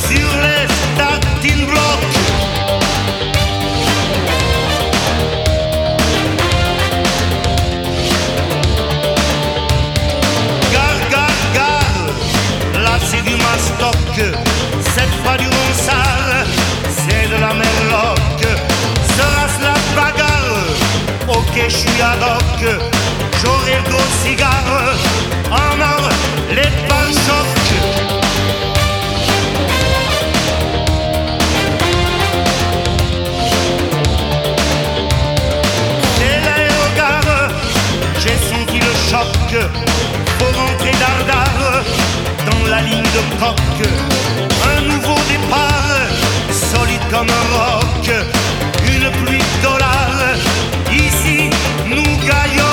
sur les starting blocks. Là c'est du mastoc, c'est pas du ronsard, c'est de la merloc. Sera-ce la bagarre? Ok, je suis ad hoc. J'aurai le gros cigare, en or, les pare-chocs. C'est l'aérogare, j'ai senti le choc. Faut rentrer dardard dans la ligne de coque. Un nouveau départ, solide comme un roc. Une pluie de dollars, ici nous gagnons.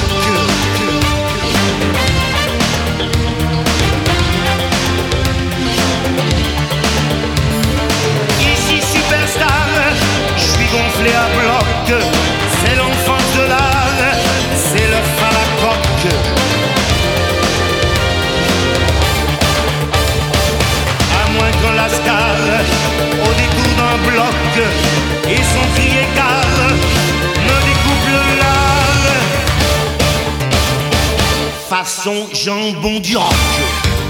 Ici superstar, je suis gonflé à bloc. C'est l'enfance de l'art, c'est le fin à la coque. La star au détour d'un bloc et son cri écart me découpe le lard façon jambon du roc.